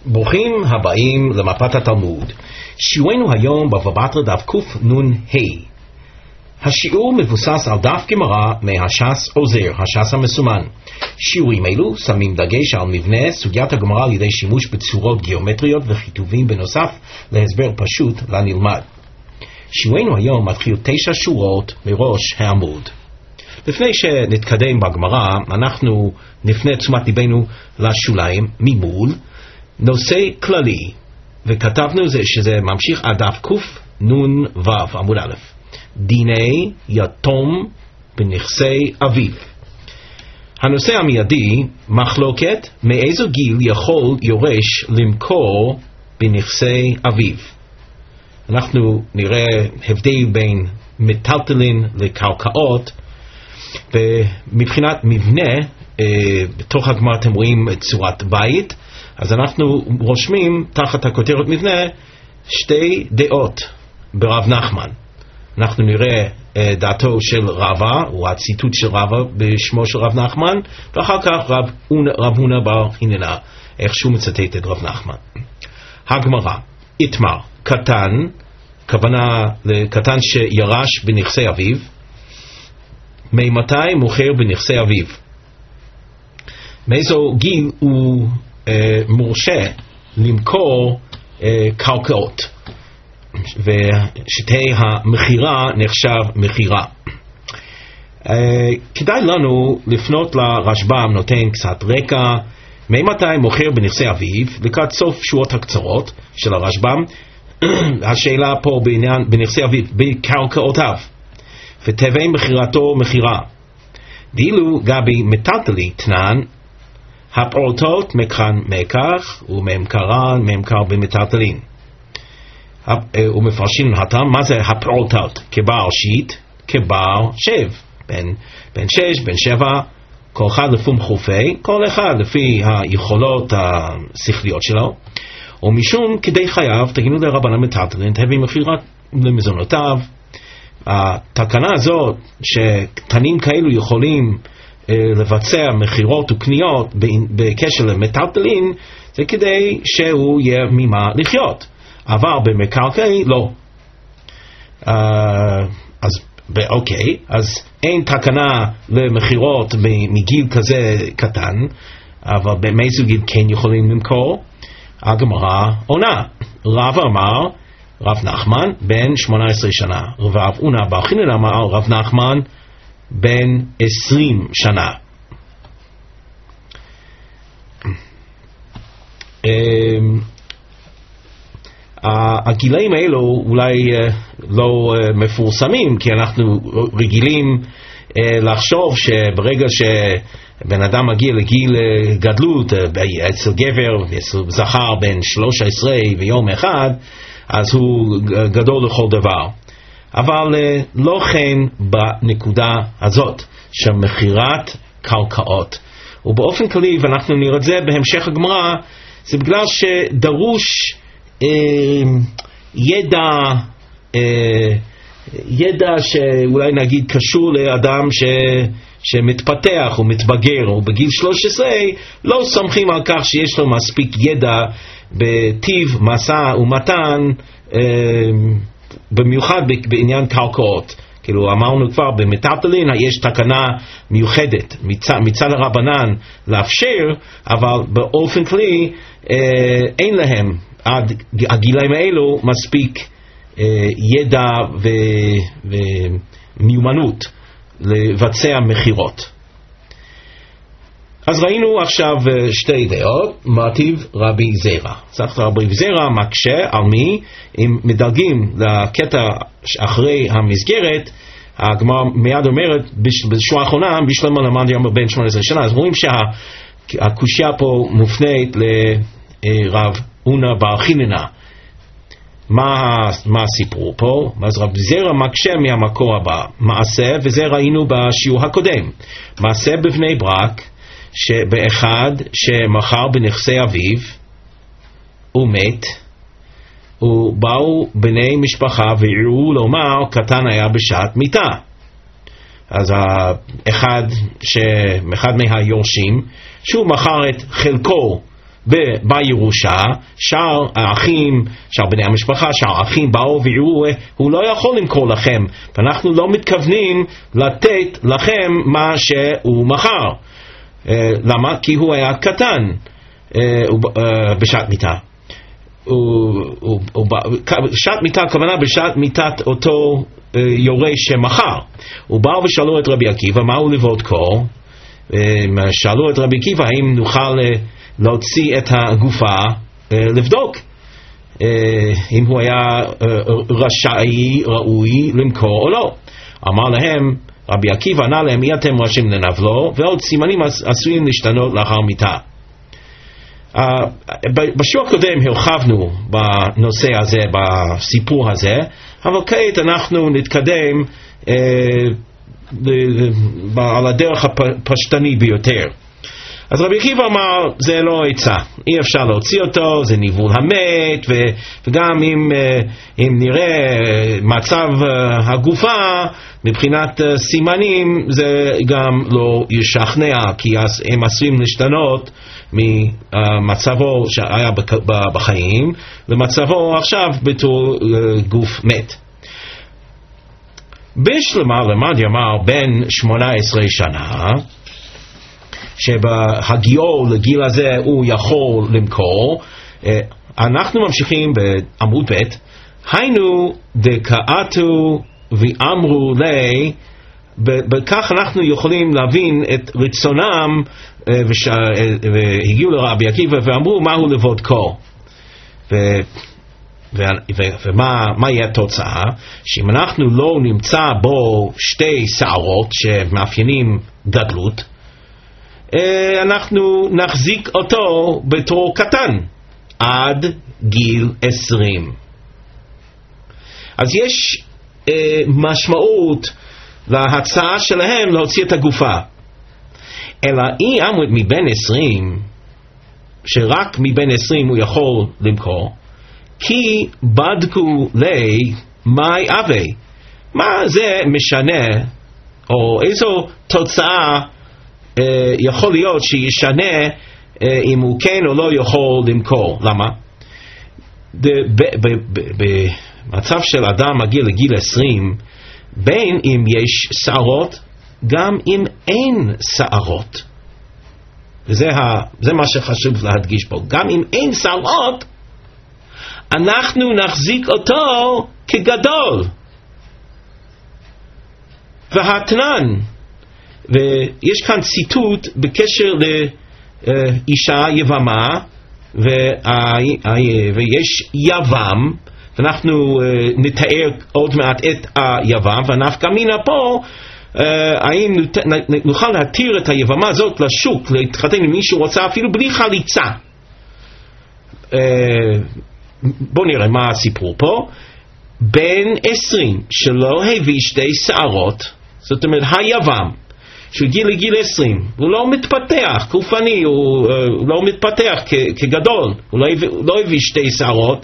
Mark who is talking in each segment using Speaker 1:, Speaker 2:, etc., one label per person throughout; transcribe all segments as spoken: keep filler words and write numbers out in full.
Speaker 1: ברוכים הבאים למפת התלמוד. שיעורנו היום בבא בתרא דף קנ"ה. השיעור מבוסס על דף גמרא מהש"ס עוזר, הש"ס המסומן. שיעורים אלו שמים דגש על מבנה סוגיית הגמרא על ידי שימוש בצורות גיאומטריות וכיתובים בנוסף להסבר פשוט לנלמד. שיעורנו היום מתחיל תשע שורות מראש העמוד. לפני שנתקדם בגמרא, אנחנו נפנה תשומת ליבנו לשוליים ממול, נושא כללי, וכתבנו זה שזה ממשיך עד דף קנ"ו עמוד א', דיני יתום בנכסי אביו. הנושא המיידי, מחלוקת מאיזו גיל יכול יורש למכור בנכסי אביו. אנחנו נראה הבדל בין מטלטלין לקרקעות, ומבחינת מבנה, אה, בתוך הגמרא אתם רואים צורת בית, אז אנחנו רושמים תחת הכותרת מבנה שתי דעות ברב נחמן. אנחנו נראה אה, דעתו של רבא, או הציטוט של רבא בשמו של רב נחמן, ואחר כך רב, רב הונא בר חיננה, איך שהוא מצטט את רב נחמן. הגמרא, איתמר, קטן, כוונה לקטן שירש בנכסי אביו, ממתי מוכר בנכסי אביו? מאיזו גיל הוא אה, מורשה למכור אה, קרקעות, ושתי המחירה נחשב מחירה. אה, כדאי לנו לפנות לרשב"ם, נותן קצת רקע, ממתי מוכר בנכסי אביו, לקראת סוף שורות הקצרות של הרשב"ם. השאלה פה בעניין בנכסי אביו, בקרקעותיו, ותווי מחירתו מחירה. דילו גבי מטלטלי תנן, הפעוטות מקרן מקח וממכרן ממכר במטלטלין. ומפרשים התם, מה זה הפעוטות? כבעל שיט, כבעל שב, בין, בין שש, בין שבע, כל אחד לפי מחופי, כל אחד לפי היכולות השכליות שלו. ומשום כדי חייו, תגידו לרבנן מטלטלין, תווי מחירת למזונותיו. התקנה הזאת שקטנים כאלו יכולים אה, לבצע מחירות וקניות בקשר למטלטלין, זה כדי שהוא יהיה ממה לחיות, אבל במקרקעי לא. אה, אז אוקיי, אז אין תקנה למחירות מגיל כזה קטן, אבל באיזו גיל כן יכולים למכור? הגמרא עונה, רב אמר רב נחמן בן שמונה עשרה שנה, רב הונא בר חיננה אמר רב נחמן בן עשרים שנה. הגילאים האלו אולי לא מפורסמים, כי אנחנו רגילים לחשוב שברגע שבן אדם מגיע לגיל גדלות, אצל גבר ואצל זכר בן שלוש עשרה ויום אחד, אז הוא גדול לכל דבר. אבל לא כן בנקודה הזאת של מחירת קרקעות. ובאופן כללי, ואנחנו נראה את זה בהמשך הגמרא, זה בגלל שדרוש אה, ידע, אה, ידע שאולי נגיד קשור לאדם ש, שמתפתח ומתבגר, ובגיל שלוש עשרה לא סומכים על כך שיש לו מספיק ידע בטיב משא ומתן, אה, במיוחד בעניין קרקעות. כאילו אמרנו כבר במטלטלין יש תקנה מיוחדת מצד, מצד הרבנן לאפשר, אבל באופן כללי אה, אין להם עד הגילאים האלו מספיק אה, ידע ו, ומיומנות לבצע מחירות. אז ראינו עכשיו שתי דעות, מטיב רבי זרע. צריך רבי זרע מקשה על מי, אם מדלגים לקטע אחרי המסגרת, הגמרא מיד אומרת, בשורה האחרונה, בשלמה למד יאמר בן שמונה עשרה שנה. אז רואים שהקושיה פה מופנית לרב הונא בר חיננה. מה, מה הסיפור פה? אז רב זרע מקשה מהמקור הבא, מעשה, וזה ראינו בשיעור הקודם, מעשה בבני ברק, שבאחד שמכר בנכסי אביו הוא מת, ובאו בני משפחה והראו לומר קטן היה בשעת מיתה. אז אחד, אחד מהיורשים שהוא מכר את חלקו ב- בירושה, שאר האחים, שאר בני המשפחה, שאר האחים באו ויראו, הוא לא יכול למכור לכם, ואנחנו לא מתכוונים לתת לכם מה שהוא מכר. למה? כי הוא היה קטן בשעת מיתה. שעת מיתה, הכוונה בשעת מיתת אותו יורש שמכר. הוא בא ושאלו את רבי עקיבא, מהו לבוד קור? שאלו את רבי עקיבא, האם נוכל להוציא את הגופה, לבדוק אם הוא היה רשאי, ראוי למכור או לא. אמר להם, רבי עקיבא ענה להם, מי אתם רשאים לנבלו, ועוד סימנים עשויים להשתנות לאחר מיתה. Uh, בשיעור הקודם הרחבנו בנושא הזה, בסיפור הזה, אבל כעת אנחנו נתקדם uh, על הדרך הפשטני ביותר. אז רבי עקיבא אמר, זה לא עצה, אי אפשר להוציא אותו, זה ניבול המת, ו, וגם אם, אם נראה מצב הגופה מבחינת סימנים, זה גם לא ישכנע, כי הם עשויים להשתנות ממצבו שהיה בחיים למצבו עכשיו בתור גוף מת. בשלמה למד יאמר בן שמונה עשרה שנה, שבהגיעו לגיל הזה הוא יכול למכור. אנחנו ממשיכים בעמוד ב', היינו דקאתו ואמרו לי, בכך אנחנו יכולים להבין את רצונם, והגיעו לרבי עקיבא ואמרו מהו לבוד קור, ומה יהיה התוצאה? שאם אנחנו לא נמצא בו שתי שערות שמאפיינים גדלות, אנחנו נחזיק אותו בתור קטן עד גיל עשרים. אז יש אה, משמעות להצעה שלהם להוציא את הגופה. אלא אי אמרת מבין עשרים, שרק מבין עשרים הוא יכול למכור, כי בדקו לי מאי אבי. מה זה משנה, או איזו תוצאה יכול להיות שישנה אם הוא כן או לא יכול למכור. למה? במצב של אדם מגיע לגיל עשרים, בין אם יש שערות גם אם אין שערות, וזה ה, זה מה שחשוב להדגיש פה, גם אם אין שערות אנחנו נחזיק אותו כגדול. והתנן, ויש כאן ציטוט בקשר לאישה יבמה, ויש יבם, ואנחנו נתאר עוד מעט את היבם, ונפקא מינה פה, האם נוכל להתיר את היבמה הזאת לשוק, להתחתן עם מישהו רוצה אפילו בלי חליצה. בואו נראה מה הסיפור פה. בן עשרים שלא הביא שתי שערות, זאת אומרת היבם, שהוא הגיע לגיל עשרים, הוא לא מתפתח גופני, הוא uh, לא מתפתח כ- כגדול, הוא לא הביא, לא הביא שתי שערות,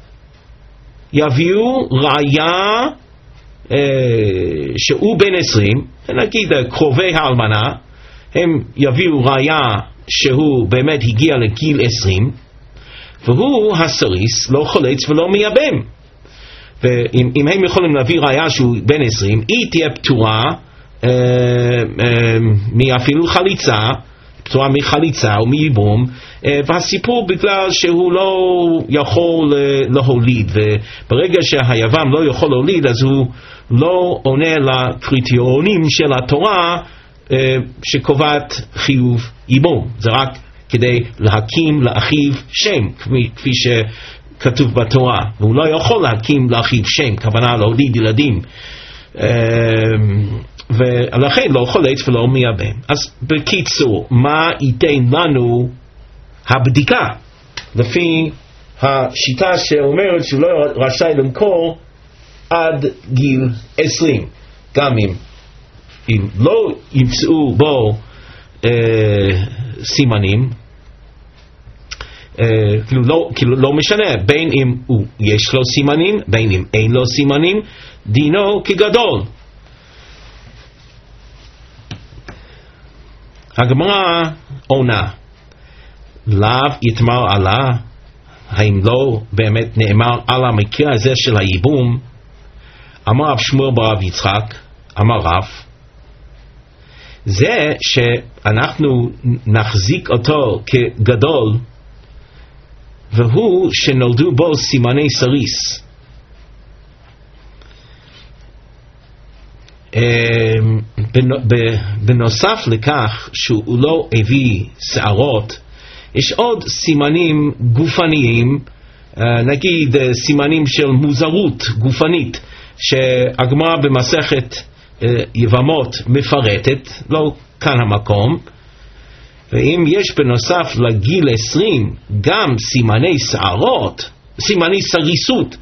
Speaker 1: יביאו ראיה uh, שהוא בן עשרים, נגיד קרובי האלמנה, הם יביאו ראיה שהוא באמת הגיע לגיל עשרים, והוא הסריס לא חולץ ולא מייבם. ואם הם יכולים להביא ראיה שהוא בן עשרים, היא תהיה פטורה Uh, uh, מאפילו חליצה, פטורה מחליצה או מייבום, uh, והסיפור בגלל שהוא לא יכול uh, להוליד, וברגע שהיבם לא יכול להוליד אז הוא לא עונה לקריטריונים של התורה uh, שקובעת חיוב ייבום. זה רק כדי להקים לאחיו שם, כפי, כפי שכתוב בתורה, והוא לא יכול להקים לאחיו שם, כוונה להוליד ילדים, uh, ולכן לא חולץ ולא מייבם. אז בקיצור, מה ייתן לנו הבדיקה לפי השיטה שאומרת שהוא לא רשאי למכור עד גיל עשרים, גם אם, אם לא ימצאו בו אה, סימנים, אה, כאילו, לא, כאילו לא משנה, בין אם הוא, יש לו סימנים, בין אם אין לו סימנים, דינו כגדול. הגמרא עונה, לאו יתמר עלה, האם לא באמת נאמר על המקרה הזה של הייבום? אמר רב שמואל ברב יצחק, אמר רב, זה שאנחנו נחזיק אותו כגדול, והוא שנולדו בו סימני סריס. בנוסף לכך שהוא לא הביא שערות, יש עוד סימנים גופניים, נגיד סימנים של מוזרות גופנית, שהגמרא במסכת יבמות מפרטת, לא כאן המקום. ואם יש בנוסף לגיל עשרים גם סימני שערות, סימני סריסות,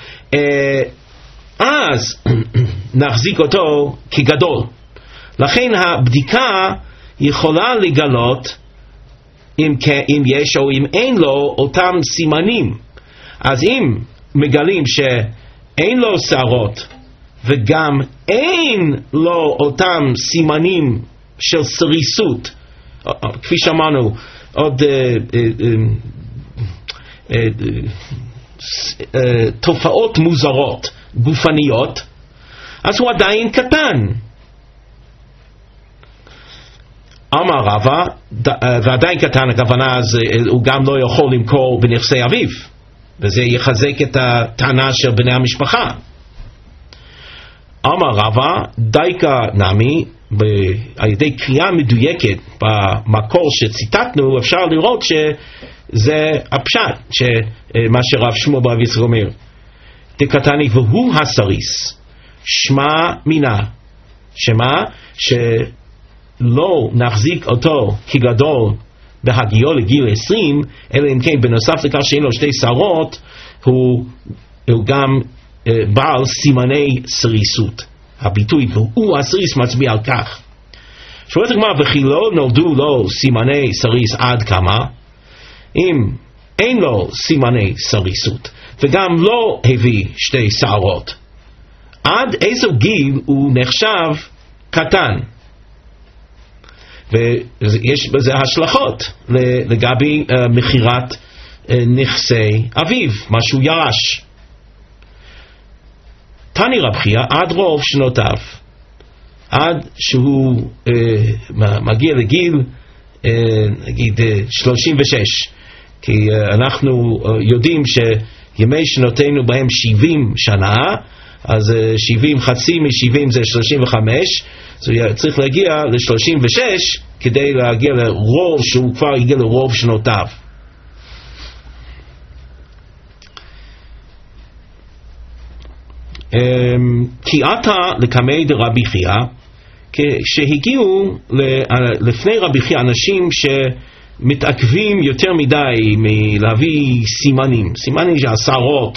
Speaker 1: אז נחזיק אותו כגדול. לכן הבדיקה יכולה לגלות אם, אם יש או אם אין לו אותם סימנים. אז אם מגלים שאין לו שערות וגם אין לו אותם סימנים של סריסות, כפי שאמרנו, עוד uh, uh, uh, uh, uh, uh, תופעות מוזרות גופניות, אז הוא עדיין קטן. אמר רבא, ועדיין קטן, הכוונה אז הוא גם לא יכול למכור בנכסי אביו, וזה יחזק את הטענה של בני המשפחה. אמר רבא, דייקה נמי, על ידי קריאה מדויקת במקור שציטטנו, אפשר לראות שזה הפשט, שמה שרב שמואל ברב יצחק אומר, דקתני והוא הסריס, שמע מינה, שמה שלא נחזיק אותו כגדול בהגיעו לגיל עשרים, אלא אם כן בנוסף לכך שאין לו שתי שערות, הוא, הוא גם uh, בעל סימני סריסות. הביטוי והוא הסריס מצביע על כך. שואלת הגמרא, וכי לא נולדו לו סימני סריס עד כמה? אם אין לו סימני סריסות וגם לא הביא שתי שערות, עד איזו גיל הוא נחשב קטן? ויש בזה השלכות לגבי uh, מחירת uh, נכסי אביו, מה שהוא ירש. תני רב חייא, עד רוב שנותיו, עד שהוא uh, מגיע לגיל uh, נגיד uh, שלושים ושש, כי uh, אנחנו uh, יודעים שימי שנותינו בהם שבעים שנה, אז uh, שבעים, חצי מ-שבעים זה שלושים וחמש, אז הוא צריך להגיע ל-שלושים ושש כדי להגיע לרוב, שהוא כבר הגיע לרוב שנותיו. כי עתה לקמי דרבי חייא, כשהגיעו לפני רבי חייא אנשים שמתעכבים יותר מדי מלהביא סימנים, סימנים של השערות,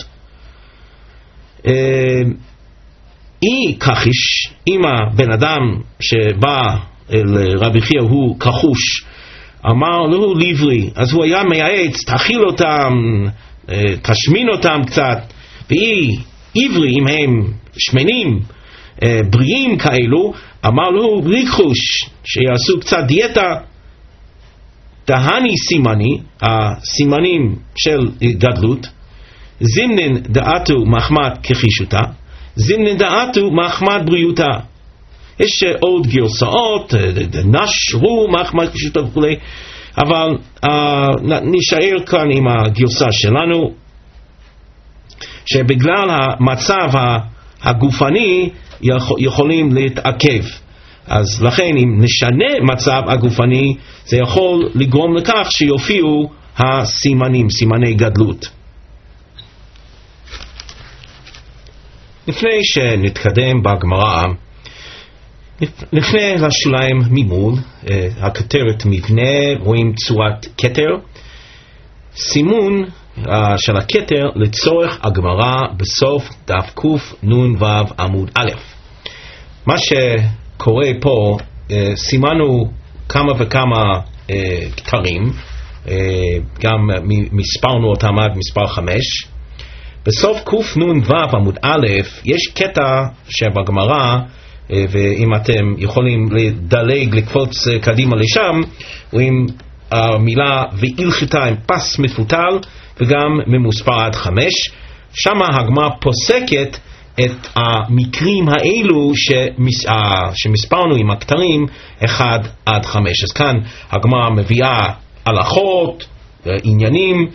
Speaker 1: אי כחיש, אם הבן אדם שבא אל רבי חייא הוא כחוש, אמר לו לברי, אז הוא היה מייעץ, תאכיל אותם, תשמין אותם קצת, ואי עברי, אם הם שמנים, בריאים כאלו, אמר לו לכחוש, שיעשו קצת דיאטה. דהני סימני, הסימנים של גדלות, זימנין דעתו מחמת כחישותה, זימנין דעתו מחמת בריאותה. יש עוד גרסאות, נשרו מחמת כחישותה וכו', אבל uh, נשאר כאן עם הגרסה שלנו, שבגלל המצב הגופני יכולים להתעכב. אז לכן אם נשנה מצב הגופני, זה יכול לגרום לכך שיופיעו הסימנים, סימני גדלות. לפני שנתקדם בגמרא, לפני לשוליים ממול, הכתרת מבנה, רואים צורת כתר, סימון Uh, של הכתר לצורך הגמרא בסוף דף קוף נון וו עמוד א'. מה שקורה פה, uh, סימנו כמה וכמה uh, כתרים, uh, גם מספרנו אותם עד מספר חמש. בסוף קוף נון וו עמוד א' יש קטע שבגמרא, uh, ואם אתם יכולים לדלג לקפוץ uh, קדימה לשם, רואים המילה והלכתה עם פס מפותל וגם ממוספר עד חמש. שם הגמרא פוסקת את המקרים האלו שמס, שמספרנו עם הכתרים אחד עד חמש. אז כאן הגמרא מביאה הלכות, עניינים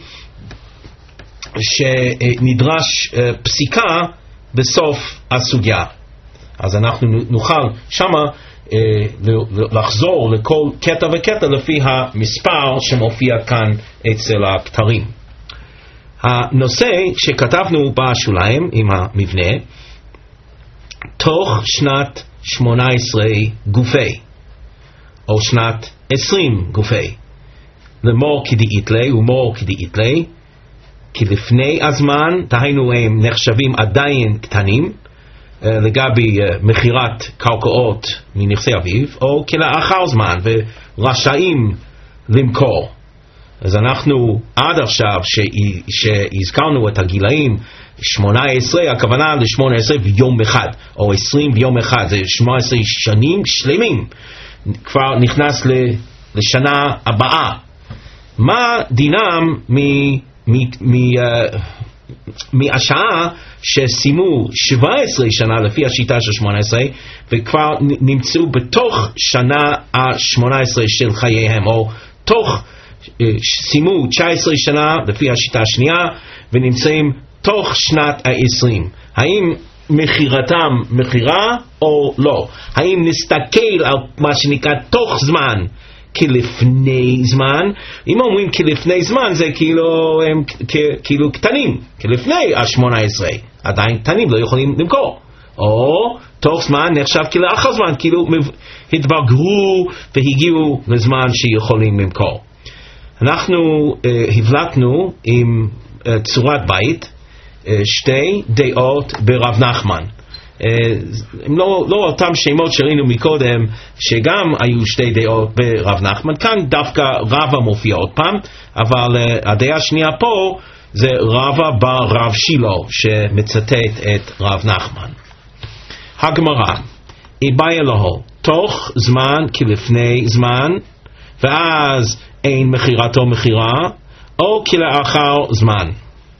Speaker 1: שנדרש פסיקה בסוף הסוגיה. אז אנחנו נוכל שמה לחזור לכל קטע וקטע לפי המספר שמופיע כאן אצל הכתרים. הנושא שכתבנו בשוליים עם המבנה, תוך שנת שמונה עשרה גופי או שנת עשרים גופי, למור כדאיתלי ומור כדאיתלי, כי לפני הזמן, דהיינו הם נחשבים עדיין קטנים לגבי מחירת קרקעות מנכסי אביב, או כלאחר זמן ורשאים למכור. אז אנחנו עד עכשיו שהזכרנו את הגילאים שמונה עשרה, הכוונה ל-שמונה עשרה ויום אחד, או עשרים ויום אחד, זה שמונה עשרה שנים שלמים, כבר נכנס לשנה הבאה. מה דינם מ... מ... מ... מהשעה שסיימו שבע עשרה שנה לפי השיטה של שמונה עשרה וכבר נמצאו בתוך שנה ה-שמונה עשרה של חייהם, או תוך סיימו תשע עשרה שנה לפי השיטה השנייה ונמצאים תוך שנת ה-עשרים. האם מחירתם מחירה או לא? האם נסתכל על מה שנקרא תוך זמן כלפני זמן? אם אומרים כלפני זמן זה כאילו הם כאילו קטנים, כלפני ה-שמונה עשרה עדיין קטנים, לא יכולים למכור. או תוך זמן נחשב כלאחר זמן, כאילו התבגרו והגיעו לזמן שיכולים למכור. אנחנו uh, הבלטנו עם uh, צורת בית uh, שתי דעות ברב נחמן. Uh, הם לא, לא אותם שמות שראינו מקודם שגם היו שתי דעות ברב נחמן. כאן דווקא רבא מופיע עוד פעם, אבל uh, הדעה השנייה פה זה רבא בר רב שילה שמצטט את רב נחמן. הגמרא, איבאי אלוהו, תוך זמן כלפני זמן, ואז אין מחירתו מחירה, או כלאחר זמן.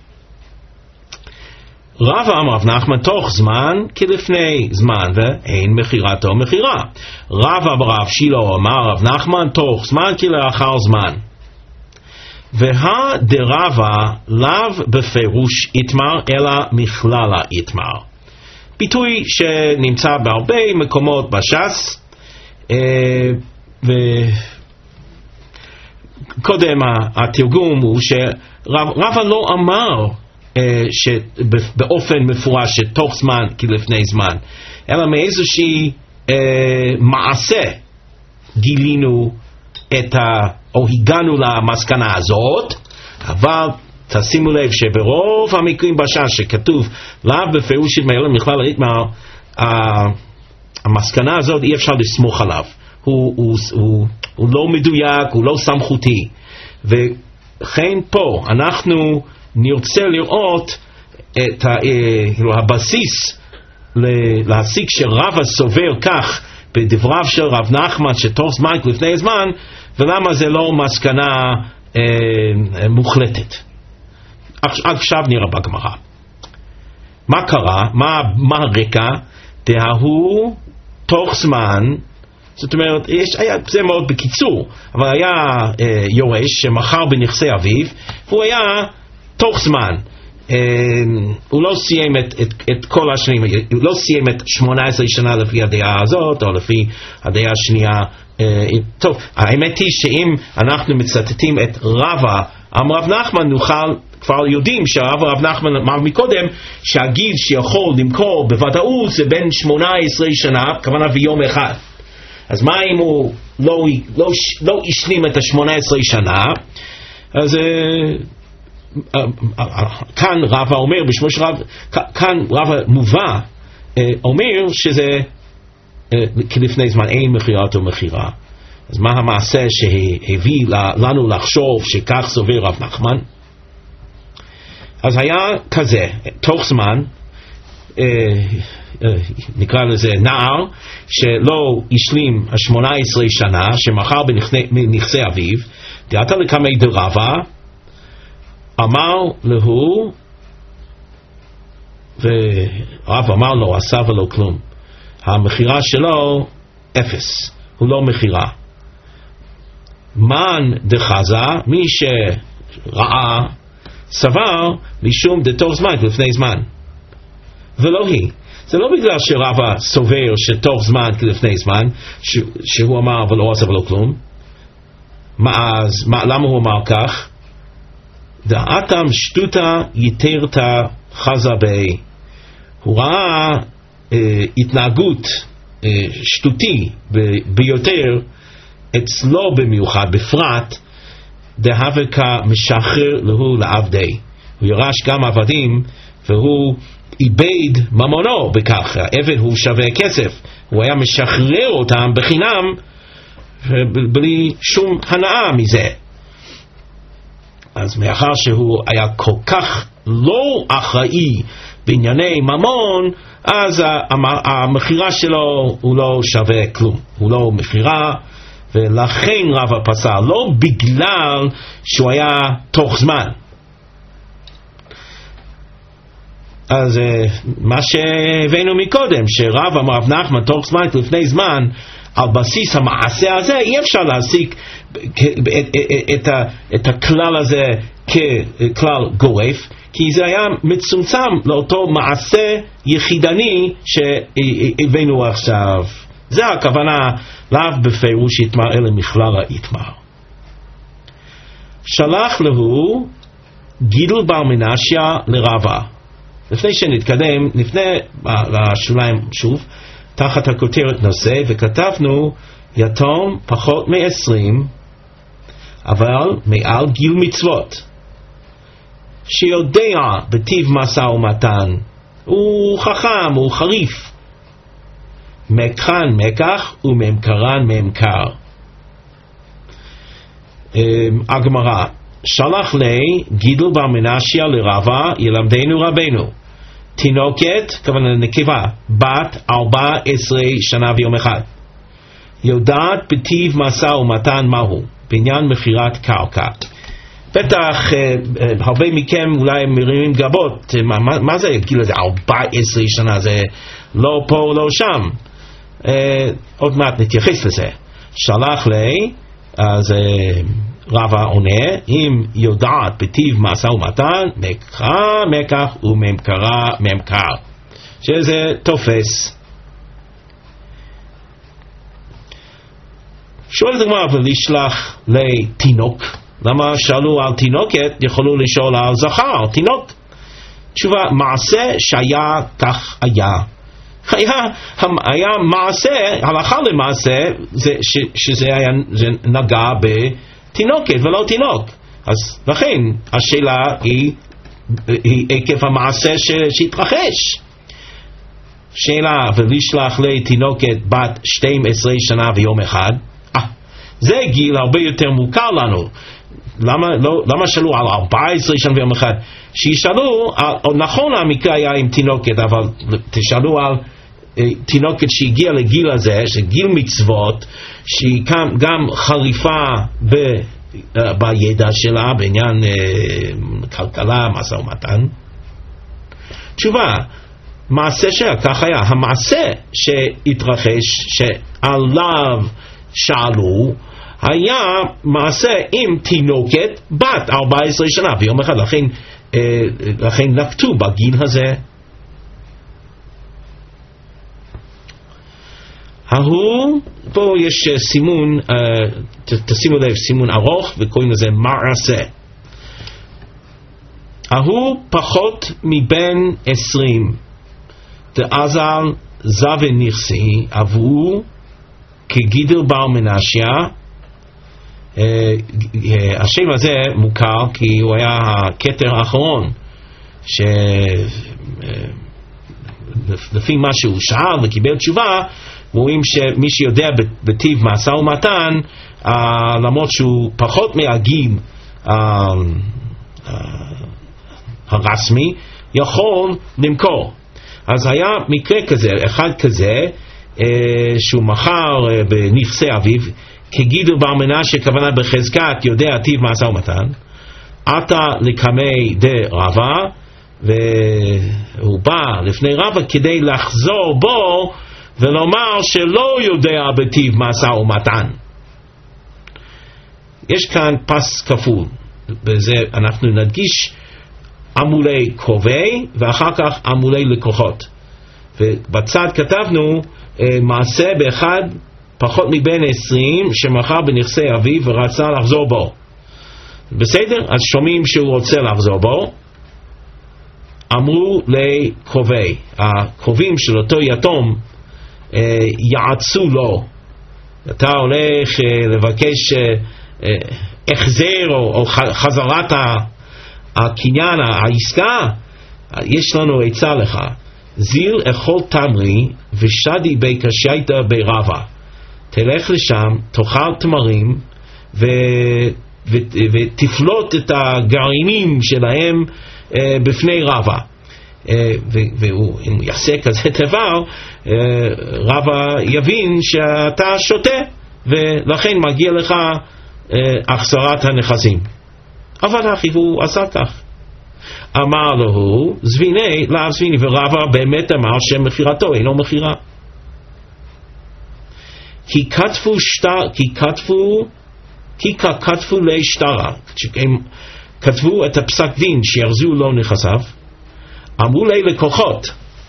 Speaker 1: רבא אמר רב נחמן, תוך זמן כלפני זמן, ואין מחירתו מחירה. רבא ברב שילה אמר רב נחמן, תוך זמן כלאחר זמן. והדרבא לאו בפירוש איתמר, אלא מכללה איתמר. ביטוי שנמצא בהרבה מקומות בש"ס, ו... קודם התרגום הוא שרבא לא אמר שבאופן מפורש שתוך זמן כלפני זמן, אלא מאיזושהי מעשה גילינו את ה... או הגענו למסקנה הזאת. אבל תשימו לב שברוב המקרים בש"ס שכתוב לאו בפירוש איתמר מכלל איתמר, המסקנה הזאת אי אפשר לסמוך עליו, הוא, הוא, הוא, הוא לא מדויק, הוא לא סמכותי. וכן פה אנחנו נרצה לראות את ה, הבסיס להסיק שרבא סובר כך בדבריו של רב נחמן שתוך זמן לפני זמן, ולמה זה לא מסקנה אה, מוחלטת. עכשיו נראה בגמרא מה קרה, מה, מה הרקע. דההוא תוך זמן, זאת אומרת, יש, היה, זה מאוד בקיצור, אבל היה אה, יורש שמכר בנכסי אביו, והוא היה תוך זמן, אה, הוא לא סיים את, את, את כל השנים, הוא לא סיים את שמונה עשרה שנה לפי הדעה הזאת, או לפי הדעה השנייה. אה, טוב, האמת היא שאם אנחנו מצטטים את רבא אמר רב נחמן, נוכל כבר יודעים שהרב רב נחמן אמר מקודם שהגיל שיכול למכור בוודאות זה בין שמונה עשרה שנה, כוונה ביום אחד. אז מה אם הוא לא, לא, לא השלים את ה-שמונה עשרה שנה? אז uh, uh, uh, uh, כאן רבא אומר בשמו של רב, כאן רבא מובא uh, אומר שזה uh, כלפני זמן אין מחירת או מחירה. אז מה המעשה שהביא לנו לחשוב שכך סובר רב נחמן? אז היה כזה, תוך זמן, אה, אה, נקרא לזה נער, שלא השלים ה-שמונה עשרה שנה, שמכר בנכסי אביו, דעתה לקמי דרבה, אמר לו, ורב אמר לו, עשה ולא כלום. המחירה שלו אפס, הוא לא מחירה. מן דחזה, מי שראה, סבר משום דתוך זמן, לפני זמן. ולא היא. זה לא בגלל שרבא סובר שתוך זמן כלפני זמן, שהוא אמר ולא עשה ולא כלום. מה אז, מה, למה הוא אמר כך? דעתם שטותה יתרתה חזה בי. הוא ראה אה, התנהגות אה, שטותי ב, ביותר אצלו במיוחד, בפרט, דהבקה משחרר לו לעבדי. הוא ירש גם עבדים והוא איבד ממונו בכך. העבד הוא שווה כסף, הוא היה משחרר אותם בחינם בלי שום הנאה מזה. אז מאחר שהוא היה כל כך לא אחראי בענייני ממון, אז המחירה שלו הוא לא שווה כלום, הוא לא מחירה. ולכן רבא פסל, לא בגלל שהוא היה תוך זמן. אז מה שהבאנו מקודם, שרב אמר רב נחמן תוך זמן לפני זמן, על בסיס המעשה הזה אי אפשר להסיק את, את הכלל הזה ככלל גורף, כי זה היה מצומצם לאותו מעשה יחידני שהבאנו עכשיו. זה הכוונה, לאו בפירוש יתמר אלא מכלל היתמר. שלח לו גידל בר מנשיה לרבה. לפני שנתקדם, לפני לשוליים שוב, תחת הכותרת נושא, וכתבנו יתום פחות מ-עשרים, אבל מעל גיל מצוות, שיודע בטיב משא ומתן, הוא חכם, הוא חריף, מקחן מקח וממכרן ממכר. הגמרא, שלח לי גידל בר מנשיה לרבה ילמדנו רבנו, תינוקת, כוונה נקבה, בת ארבע עשרה שנה ויום אחד, יודעת בטיב משא ומתן מהו, בעניין מחירת קרקע. בטח הרבה מכם אולי מרימים גבות, מה, מה, מה זה גיל הזה ארבע עשרה שנה, זה לא פה לא שם. Uh, עוד מעט נתייחס לזה. שלח לי, אז uh, רבא עונה, אם יודעת בטיב משא ומתן, מקחה מקח וממכרה ממכר, שזה תופס. שואלת הגמרא, ולשלח לתינוק, למה שאלו על תינוקת, יכולו לשאול על זכר, תינוק. תשובה, מעשה שהיה כך היה. היה, היה מעשה, הלכה למעשה, זה, ש, שזה היה, זה נגע בתינוקת ולא תינוק. אז לכן, השאלה היא, היא עקב המעשה ש, שהתרחש. שאלה, ולשלח לתינוקת בת שתים עשרה שנה ויום אחד, אה, זה גיל הרבה יותר מוכר לנו. למה, לא, למה שאלו על ארבע עשרה שנה ויום אחד? שישאלו, או נכון המקרה היה עם תינוקת, אבל תשאלו על אה, תינוקת שהגיעה לגיל הזה, שגיל מצוות, שהיא גם, גם חריפה ב, אה, בידע שלה, בעניין אה, כלכלה, משא ומתן. תשובה, מעשה שכך היה, המעשה שהתרחש, שעליו שאלו, היה מעשה עם תינוקת בת ארבע עשרה שנה ויום אחד, לכן, אה, לכן נקטו בגיל הזה. ההוא, פה יש סימון, אה, ת, תשימו לב, סימון ארוך וקוראים לזה מעשה. ההוא פחות מבין עשרים, דאזל זווה נכסי, אבו כגידל בר מנשיה. Uh, uh, השם הזה מוכר כי הוא היה הכתר האחרון שלפי uh, מה שהוא שאל וקיבל תשובה, רואים שמי שיודע בטיב משא ומתן, uh, למרות שהוא פחות מהגיל uh, uh, הרסמי, יכול למכור. אז היה מקרה כזה, אחד כזה uh, שהוא מכר uh, בנכסי אביו כגידול בר מנשה כוונה בחזקת יודע טיב משא ומתן, עתה לקמי דרבה, והוא בא לפני רבה כדי לחזור בו ולומר שלא יודע בטיב משא ומתן. יש כאן פס כפול, בזה אנחנו נדגיש עמולי קרובי ואחר כך עמולי לקוחות, ובצד כתבנו מעשה באחד פחות מבין עשרים שמכר בנכסי אביו ורצה לחזור בו. בסדר? אז שומעים שהוא רוצה לחזור בו, אמרו לקרובי, הקרובים של אותו יתום יעצו לו. אתה הולך לבקש החזר או, או חזרת הקניין, העסקה, יש לנו עצה לך, זיל אכול תמרי ושדי בקשייתא ברבה, תלך לשם, תאכל תמרים ו... ו... ותפלוט את הגרעינים שלהם uh, בפני רבה, uh, ואם הוא יעשה כזה דבר, uh, רבה יבין שאתה שותה ולכן מגיע לך uh, החזרת הנכסים. אבל אחי הוא עשה כך, אמר לו זביני לאו זביני, ורבה באמת אמר שמחירתו אינו מחירה, כי כתבו שטר, כי כתבו כי כתבו לי שטרה, הם כתבו את הפסק דין שיחזירו לו נכסיו. אמרו לי לקוחות,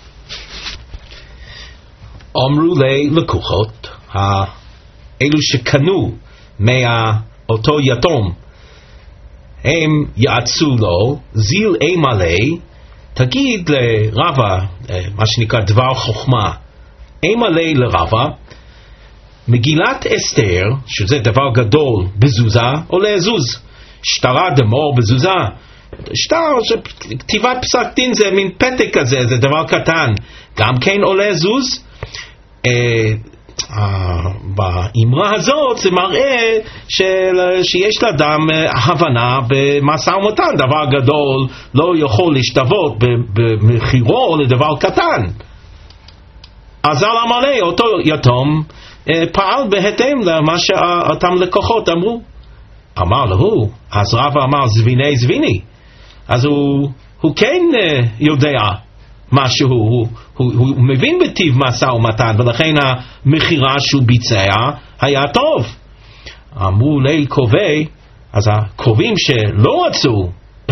Speaker 1: אמרו לי לקוחות, אלו שקנו מאותו יתום, הם יעצו לו, זיל אימה לי, תגיד לרבה, מה שנקרא דבר חוכמה, אימה לי לרבה, מגילת אסתר, שזה דבר גדול בזוזה, עולה זוז. שטרה דמור בזוזה, שטר, כתיבת פסק דין זה מין פתק כזה, זה דבר קטן, גם כן עולה זוז. אה, אה, באמרה הזאת זה מראה של, שיש לאדם הבנה במשא ומתן, דבר גדול לא יכול להשתוות במחירו לדבר קטן. אז על המלא אותו יתום פעל בהתאם למה שאותם לקוחות אמרו. אמר לו, אז רבא אמר זביני זביני, אז הוא, הוא כן יודע משהו, הוא, הוא, הוא מבין בטיב משא ומתן, ולכן המחירה שהוא ביצע היה טוב. אמרו לי קרובי, אז הקרובים שלא רצו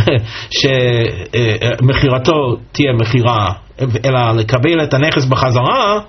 Speaker 1: שמחירתו תהיה מחירה אלא לקבל את הנכס בחזרה,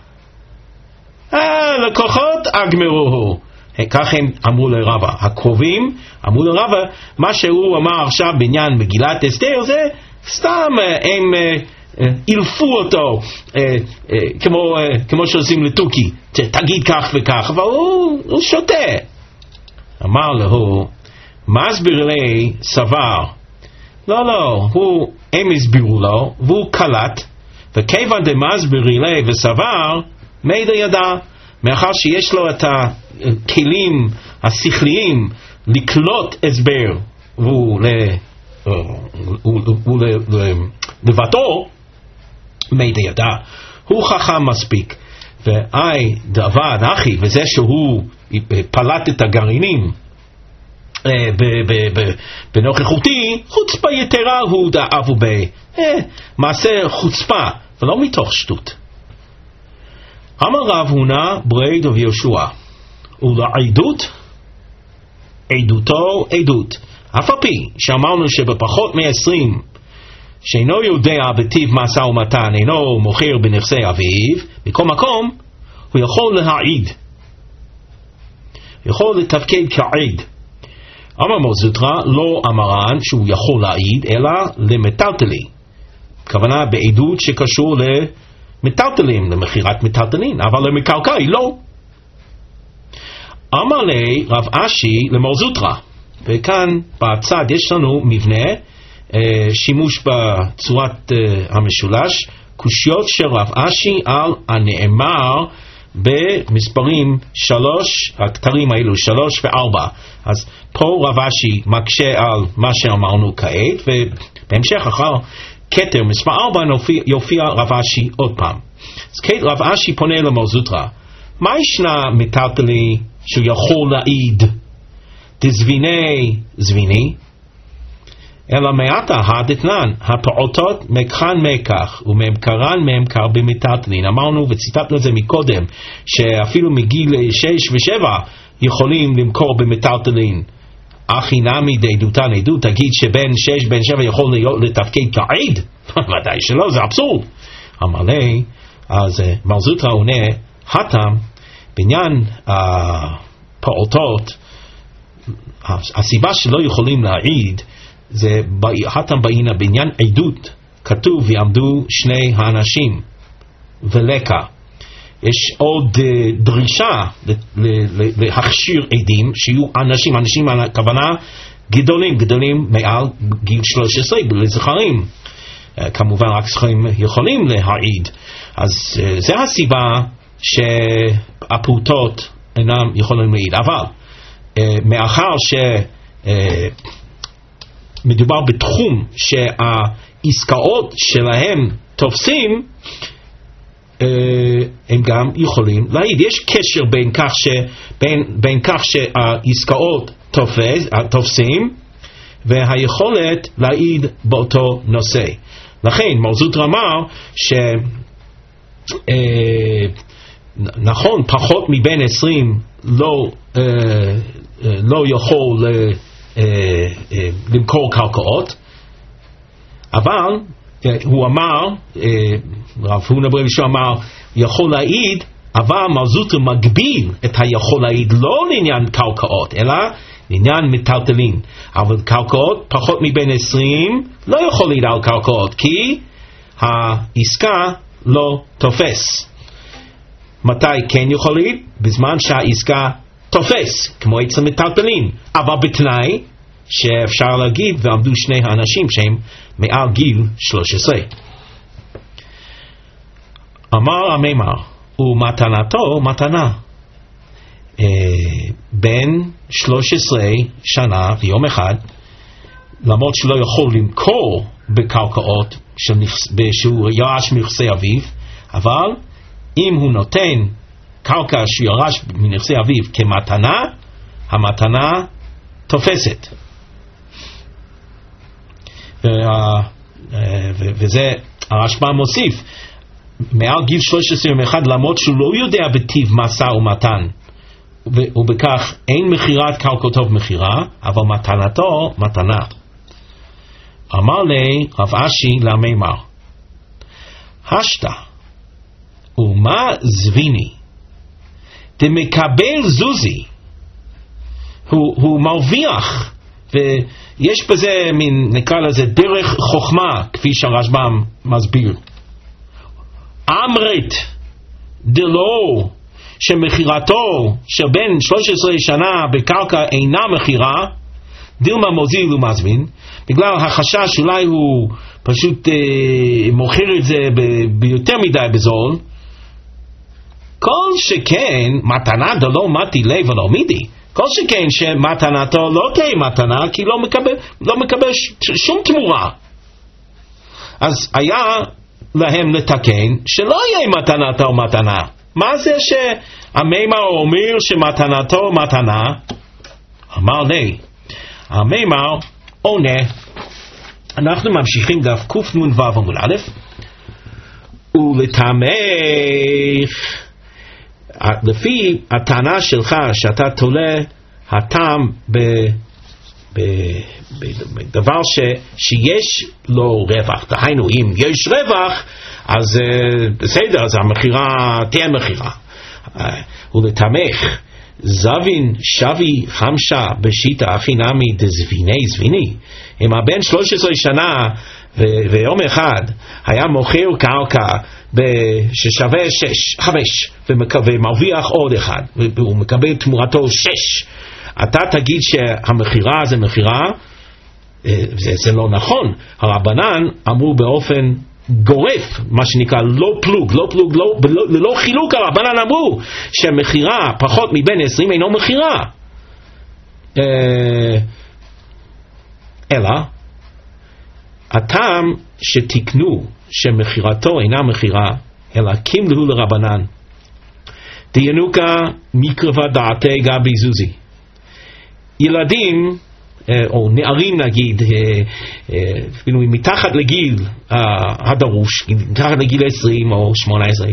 Speaker 1: לקוחות אגמרו, כך הם אמרו לרבא. הקרובים אמרו לרבא, מה שהוא אמר עכשיו בעניין מגילת אסתר זה סתם הם אילפו אותו כמו, כמו שעושים לתוכי, תגיד כך וכך, אבל הוא, הוא שותה. אמר לו, מה הסביר לי סבר? לא לא, הוא, הם הסבירו לו והוא קלט, וכיוון דמסבירי לי וסבר מידע ידע, מאחר שיש לו את הכלים השכליים לקלוט הסבר והוא לבטו מידע ידע, הוא חכם מספיק. ואי דבר אחי, וזה שהוא פלט את הגרעינים בנוכחותי, חוצפה יתרה הוא דאבו ב מעשה חוצפה ולא מתוך שטות. אמר רב הונא ברי דב יהושע, ולעדות עדותו עדות, אף על פי שאמרנו שבפחות מעשרים שאינו יודע בטיב משא ומתן אינו מוכר בנכסי אביו, בכל מקום הוא יכול להעיד, יכול לתפקד כעד. אמר מוזוטרא לא אמרן שהוא יכול להעיד אלא למטלטלי, כוונה בעדות שקשור למטלטלים, למחירת מטלטלין, אבל למקרקעי לא. אמר לי רב אשי למוזוטרא, וכאן בצד יש לנו מבנה שימוש בצורת המשולש, קושיות של רב אשי על הנאמר במספרים שלוש, הכתרים האלו שלוש וארבע. אז פה רב אשי מקשה על מה שאמרנו כעת, ובהמשך אחר כתר מספר ארבע יופיע רב אשי עוד פעם. אז כעת רב אשי פונה למוזוטרא, מה ישנה מטלטלי שהוא יכול להעיד דזביני זביני, אלא מעתה הדתנן, הפעוטות מכאן מכך וממכרן ממכר במיטלטלין. אמרנו וציטטנו את זה מקודם, שאפילו מגיל שש ושבע יכולים למכור במיטלטלין. אחי נמי דעדותן עדות, תגיד שבן שש בן שבע יכול לתפקד כעד? ודאי שלא, זה אבסורד. אמר לי, אז מר זוטרא עונה, הטעם בעניין הפעוטות, הסיבה שלא יכולים להעיד זה הטעם בעניין בעניין עדות, כתוב ויעמדו שני האנשים ולקה. יש עוד דרישה להכשיר עדים שיהיו אנשים, אנשים הכוונה גדולים, גדולים מעל גיל שלוש עשרה, לזכרים. כמובן רק זכרים יכולים להעיד. אז זה הסיבה שהפעוטות אינם יכולים להעיד. אבל מאחר שמדובר בתחום שהעסקאות שלהם תופסים, הם גם יכולים להעיד. יש קשר בין כך, ש, בין, בין כך שהעסקאות תופס, תופסים והיכולת להעיד באותו נושא. לכן מר זוטרא אמר שנכון פחות מבין עשרים לא, לא יכול למכור קרקעות, אבל הוא אמר, רב הונא בר אלישע אמר, יכול להעיד, אבל מר זוטרא מגביל את היכול להעיד לא לעניין קרקעות, אלא לעניין מיטלטלין. אבל קרקעות פחות מבין עשרים לא יכול להעיד על קרקעות, כי העסקה לא תופס. מתי כן יכול להעיד? בזמן שהעסקה תופס, כמו אצל מיטלטלין, אבל בתנאי שאפשר להגיד ועמדו שני האנשים שהם מעל גיל שלוש עשרה. אמר המימר, ומתנתו מתנה. אה, בן שלוש עשרה שנה ויום אחד, למרות שלא יכול למכור בקרקעות שהוא ירש מנכסי אביו, אבל אם הוא נותן קרקע שירש מנכסי אביו כמתנה, המתנה תופסת. וזה הרשב"א מוסיף, מעל גיל שלוש עשרה ואחת, למרות שהוא לא יודע בטיב משא ומתן, ובכך אין מחירת קרקעותיו מחירה, אבל מתנתו מתנה. אמר לי רב אשי למימר, השתא ומה זביני דמקבל זוזי, הוא, הוא מרוויח, ויש בזה מין, נקרא לזה דרך חוכמה, כפי שהרשב"ם מסביר. אמרת דלא שמחירתו של בן שלוש עשרה שנה בקרקע אינה מחירה, דילמה מוזיל ומזמין, בגלל החשש אולי הוא פשוט אה, מוכר את זה ב- ביותר מדי בזול. כל שכן מתנה דלא מתי לב ולא מידי, כל שכן שמתנתו לא תהיה מתנה, כי לא מקבל, לא מקבל ש- שום תמורה. אז היה להם לתקן שלא יהיה מתנתו מתנה. מה זה שהמימר אומר שמתנתו מתנה? אמר לי, המימר עונה, אנחנו ממשיכים דף קנ"ו עמוד א', ולתמך לפי הטענה שלך שאתה תולה הטעם בדבר ש, שיש לו רווח, דהיינו אם יש רווח אז uh, בסדר, אז המחירה תהיה מחירה. uh, ולתמך זבין שבי חמשה בשיטה הכי נמי דזביני זביני, אם הבן שלוש עשרה שנה ו- ויום אחד היה מוכר קרקע ששווה שש, חמש ומרוויח עוד אחד והוא מקבל תמורתו שש, אתה תגיד שהמחירה זה מחירה? זה, זה לא נכון. הרבנן אמרו באופן גורף, מה שנקרא לא פלוג, לא פלוג, לא, לא, לא חילוק. הרבנן אמרו שהמחירה פחות מבין עשרים אינו מחירה, אלא הטעם שתקנו שמחירתו אינה מחירה, אלא קימלו לרבנן דיינוקה מקרבה דעתי גבי זוזי. ילדים, או נערים נגיד, אפילו מתחת לגיל הדרוש, מתחת לגיל עשרים או שמונה עשרה,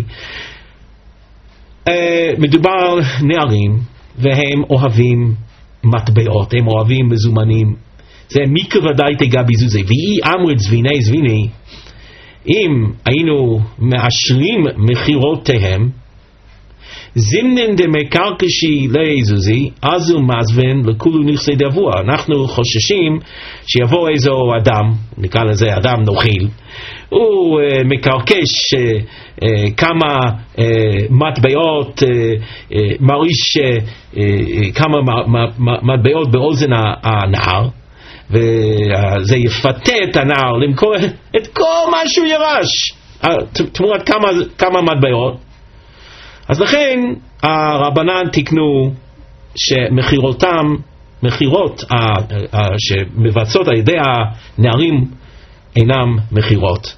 Speaker 1: מדובר על נערים, והם אוהבים מטבעות, הם אוהבים מזומנים. זה מקרבה דעתי גבי זוזי. ואי אמרת זביני זביני, אם היינו מאשרים מחירותיהם, זימנן דמקרקשי לאיזוזי, אז הוא מזוון לכולו נכסי דבוע. אנחנו חוששים שיבוא איזו אדם, נקרא לזה אדם נוחיל, הוא uh, מקרקש uh, uh, כמה uh, מטבעות, uh, uh, מריש uh, uh, כמה מטבעות באוזן הנער, וזה יפתה את הנער למכור את כל מה שהוא ירש תמורת כמה, כמה מטבעות. אז לכן הרבנן תקנו שמחירותם, מחירות שמבצעות על ידי הנערים אינם מחירות.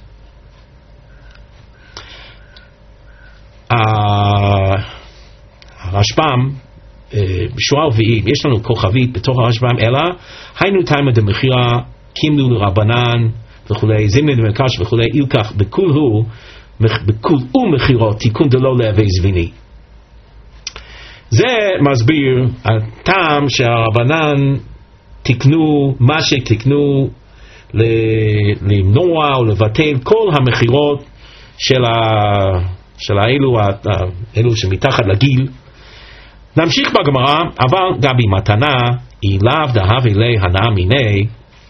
Speaker 1: הרשב"ם בשורה רביעית, יש לנו כוכבית בתוך הרשב"ם, אלא היינו תימא דמחירה קימנו לרבנן וכולי, זימנה דמקרש וכולי, אילקח בכול הוא בכול הוא מחירות תיקון דלא להווי זביני. זה מסביר הטעם שהרבנן תקנו מה שתקנו למנוע או לבטל כל המחירות של, ה, של האלו, האלו שמתחת לגיל. נמשיך בגמרא, אבל גבי מתנה היא לאו דהבי לי הנאה מיני.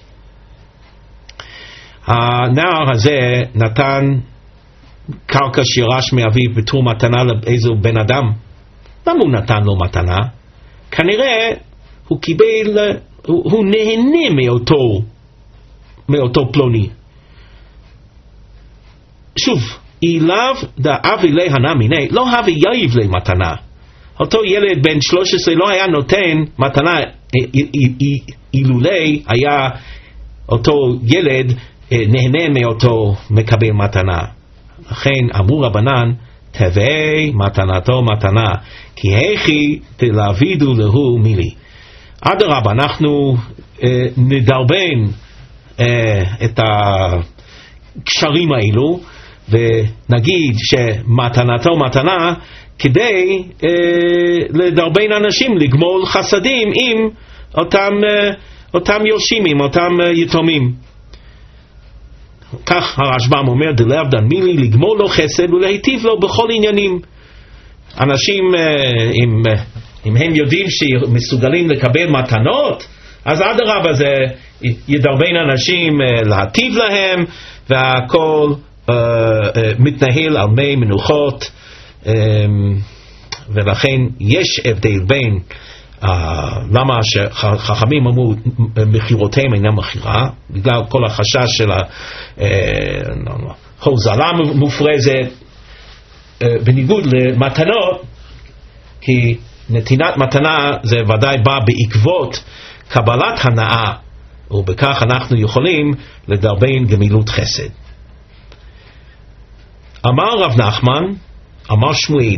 Speaker 1: הנער הזה נתן קרקע שירש מאביו בתור מתנה לאיזו בן אדם. למה הוא נתן לו מתנה? כנראה הוא קיבל, הוא, הוא נהנה מאותו, מאותו פלוני. שוב, אילאו דאבי לי הנאה מיני, לא הווי יאיב לי מתנה. אותו ילד בן שלוש עשרה לא היה נותן מתנה אילולי היה אותו ילד נהנה מאותו מקבל מתנה. לכן אמרו רבנן, תווי מתנתו מתנה, כי היכי תלהבידו להו מילי. אדרבה, אנחנו אה, נדרבן אה, את הקשרים האלו, ונגיד שמתנתו מתנה, כדי אה, לדרבן אנשים לגמול חסדים עם אותם, אה, אותם יורשים, עם אותם אה, יתומים. כך הרשב"ם אומר, דלאו דן מילי, לגמול לו חסד ולהיטיב לו בכל עניינים. אנשים, אם, אם הם יודעים שמסוגלים לקבל מתנות, אז אדרבה זה ידרבן אנשים להיטיב להם, והכל uh, uh, מתנהל על מי מנוחות, um, ולכן יש הבדל בין Uh, למה שחכמים אמרו מחירותיהם אינם מחירה, בגלל כל החשש של ההוזלה מופרזת, uh, בניגוד למתנות, כי נתינת מתנה זה ודאי בא בעקבות קבלת הנאה, ובכך אנחנו יכולים לדרבן גמילות חסד. אמר רב נחמן, אמר שמואל,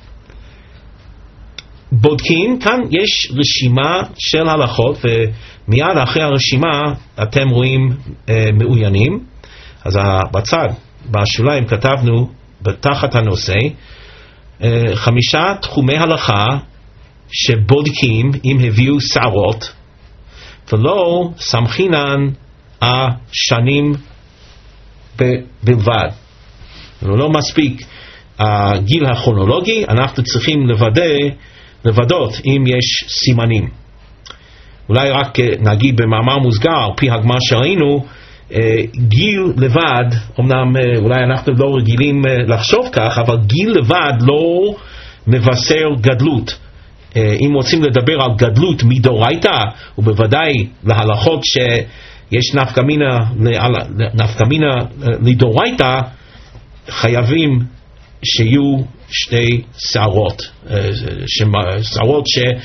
Speaker 1: בודקים, כאן יש רשימה של הלכות, ומיד אחרי הרשימה אתם רואים אה, מעוניינים. אז בצד, בשוליים כתבנו בתחת הנושא אה, חמישה תחומי הלכה שבודקים אם הביאו שערות, ולא סמכינן השנים בלבד. ולא מספיק הגיל הכרונולוגי, אנחנו צריכים לוודא לבדות אם יש סימנים. אולי רק נגיד במאמר מוסגר, פי הגמר שראינו, גיל לבד, אמנם אולי אנחנו לא רגילים לחשוב כך, אבל גיל לבד לא מבשר גדלות. אם רוצים לדבר על גדלות מדאורייתא, ובוודאי להלכות שיש נפקא מינה, נפקא מינה לדאורייתא, חייבים שיהיו שתי שערות, שערות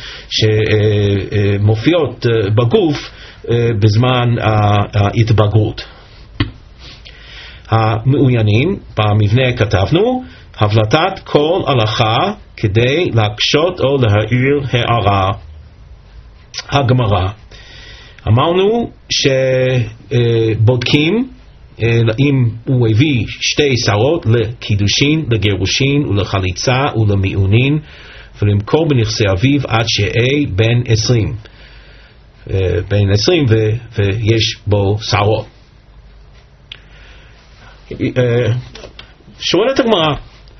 Speaker 1: שמופיעות בגוף בזמן ההתבגרות. המעוניינים, במבנה כתבנו, הבלטת כל הלכה כדי להקשות או להעיר הערה. הגמרא, אמרנו שבודקים אם הוא הביא שתי שרות לקידושין, לגירושין ולחליצה ולמיעונין, ולמכור בנכסי אביו עד שיהיה בן עשרים, בן עשרים ו, ויש בו שרות. שואלת הגמרא,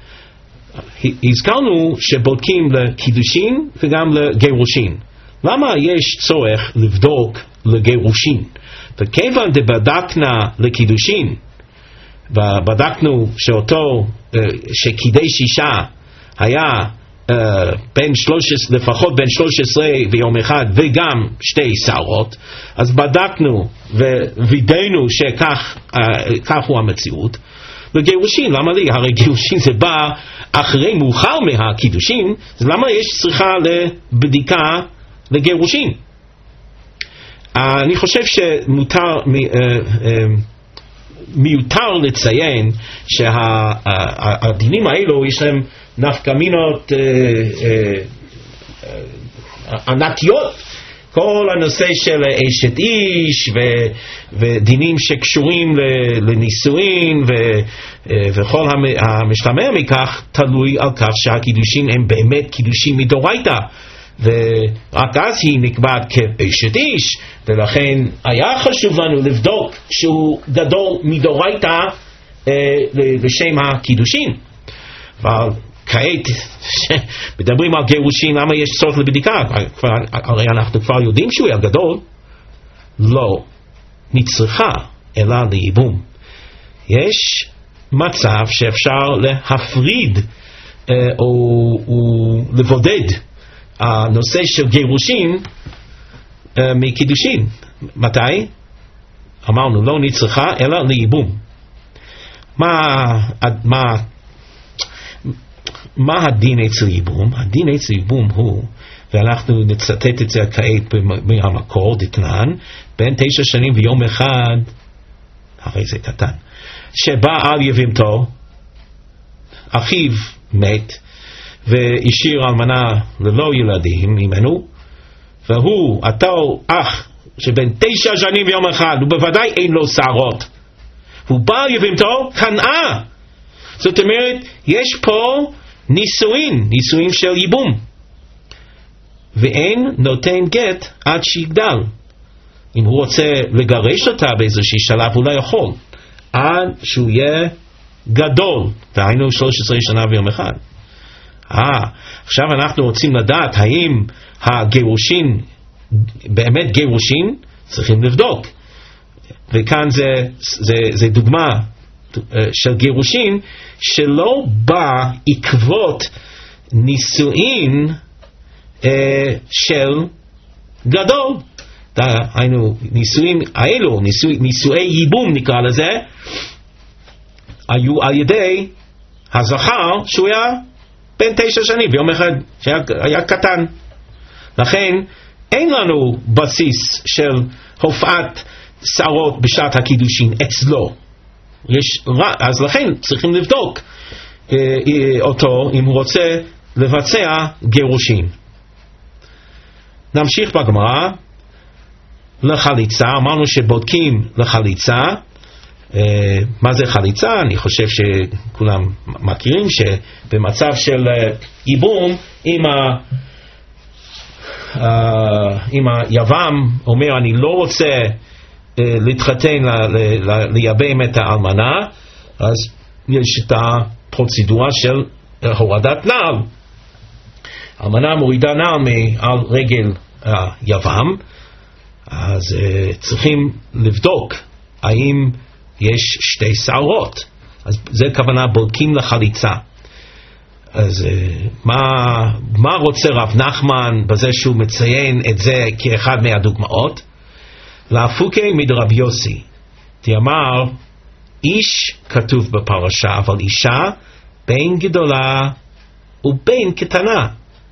Speaker 1: הזכרנו שבודקים לקידושין וגם לגירושין. למה יש צורך לבדוק לגירושין? וכיוון דבדקנה לקידושין, ובדקנו שאותו שקידש אישה היה uh, בין שלוש עשרה, לפחות בין שלוש עשרה ויום אחד וגם שתי שערות, אז בדקנו ווידאנו שכך uh, כך הוא המציאות. לגירושין, למה לי? הרי גירושין זה בא אחרי מאוחר מהקידושין, אז למה יש צריכה לבדיקה לגירושין? אני חושב שמותר מיותר לציין שהדינים האלו יש להם נפקמינות ענקיות. כל הנושא של אשת איש ודינים שקשורים לנישואין וכל המשתמע מכך תלוי על כך שהקידושין הם באמת קידושין מדורייתא, ורק אז היא נקבעת כאשת איש, ולכן היה חשוב לנו לבדוק שהוא גדול מדורייתא לשם הקידושין. אבל כעת מדברים על גירושין, למה יש צורך לבדיקה? הרי אנחנו כבר יודעים שהוא היה גדול. לא נצרכה אלא לייבום. יש מצב שאפשר להפריד או, או לבודד הנושא של גירושין מקידושין. מתי? אמרנו לא נצרכה אלא לייבום. מה מה מה הדין אצל ייבום? הדין אצל ייבום הוא, ואנחנו נצטט את זה כעת מהמקור, דתנן, בין תשע שנים ויום אחד, הרי זה קטן, שבא על יבימתו, אחיו מת, והשאיר אלמנה ללא ילדים ממנו, והוא, אותו אח, שבין תשע שנים ויום אחד, הוא בוודאי אין לו שערות, הוא בא על יבימתו, קנאה. זאת אומרת, יש פה נישואין, נישואין של ייבום, ואין נותן גט עד שיגדל. אם הוא רוצה לגרש אותה באיזושהי שלב, הוא לא יכול, עד שהוא יהיה גדול, דהיינו שלוש עשרה שנה ויום אחד. אה, עכשיו אנחנו רוצים לדעת האם הגירושין באמת גירושין, צריכים לבדוק. וכאן זה, זה, זה דוגמה של גירושין שלא בא עקבות נישואין אה, של גדול. היינו נישואין האלו, נישואי, נישואי ייבום נקרא לזה, היו על ידי הזכר שהוא היה בין תשע שנים ביום אחד שהיה היה קטן. לכן אין לנו בסיס של הופעת שערות בשעת הקידושין אצלו. יש, אז לכן צריכים לבדוק אה, אה, אותו אם הוא רוצה לבצע גירושין. נמשיך בגמרא. לחליצה, אמרנו שבודקים לחליצה. אה, מה זה חליצה? אני חושב שכולם מכירים שבמצב של ייבום, אם ה Uh, אם היבם אומר אני לא רוצה uh, להתחתן לייבם את האלמנה, אז יש את הפרוצדורה של uh, הורדת נעל. האלמנה מורידה נעל מעל רגל היבם, אז uh, צריכים לבדוק האם יש שתי שערות. אז זה כוונה בודקים לחליצה. אז מה, מה רוצה רב נחמן בזה שהוא מציין את זה כאחד מהדוגמאות? להפוקי מדרב יוסי, תאמר איש כתוב בפרשה, אבל אישה בין גדולה ובין קטנה.